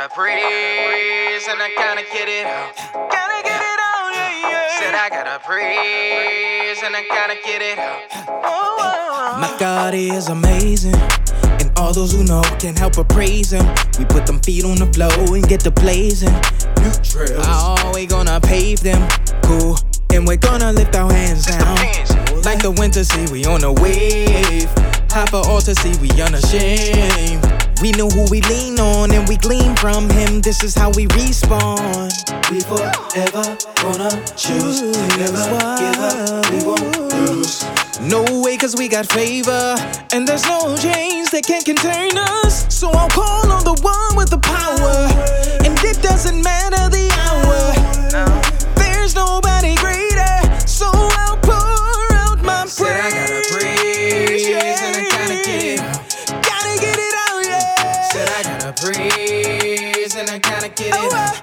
gotta praise and I gotta get it out. Gotta get it out, yeah, yeah. Said I gotta praise and I gotta get it out. My God is amazing, and all those who know can't help but praise Him. We put them feet on the floor and get to blazing. New trails, oh, we gonna pave them, cool. And we're gonna lift our hands down like the winter sea, we on a wave. High for all to see, we unashamed. We know who we lean on and we glean from Him. This is how we respawn. We forever gonna choose to never give up, we won't lose. No way, cause we got favor, and there's no chains that can contain us. So I'll call on the one with the power, and it doesn't matter the hour. There's nobody greater, so I'll pour out my praise. Said I gotta praise, yeah, and I gotta get it out. Gotta get it out, yeah. Said I gotta praise and I gotta get it out.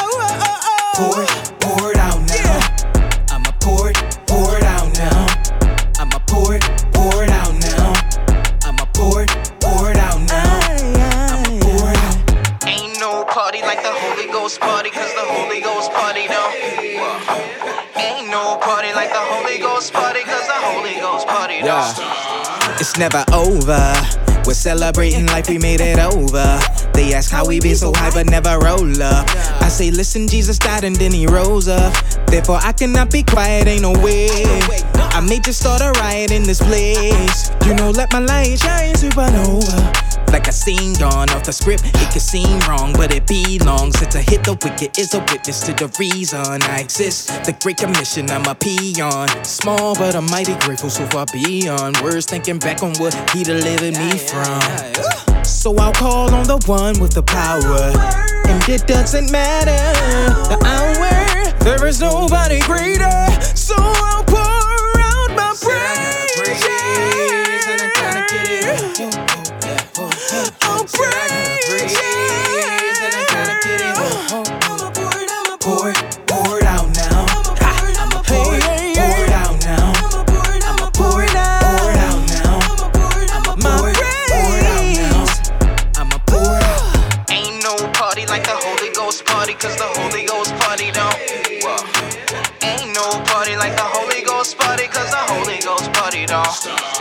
Pour it out now. I'ma pour it out now. I'ma pour it out now. I'ma pour it out now. I'ma pour it out. Ain't no party like the Holy Ghost party, cause the Holy Ghost party don't. Ain't no party like the Holy Ghost party, cause the Holy Ghost party don't. It's never over. We're celebrating like we made it over. They ask how we been so high but never roll up. I say listen, Jesus died and then He rose up. Therefore I cannot be quiet, ain't no way. I may just start a riot in this place. You know, let my light shine supernova. Like a scene gone off the script, it can seem wrong, but it belongs. It's a hit, the wicked is a witness to the reason I exist. The Great Commission, I'm a peon. Small, but I'm mighty grateful, so far beyond words. Thinking back on what He delivered me from. So I'll call on the one with the power, and it doesn't matter the hour. There is nobody greater, so I'll pour out my praise. And I gotta get it out. I'll praise, and I gotta get it out. Pour it out now. I'ma pour it out now. I'ma pour it out now. I'ma pour it out now. I'ma pour it out. Ain't no party like the Holy Ghost party, cause the Holy Ghost party don't. Ain't no party like the Holy Ghost party, cause the Holy Ghost party don't.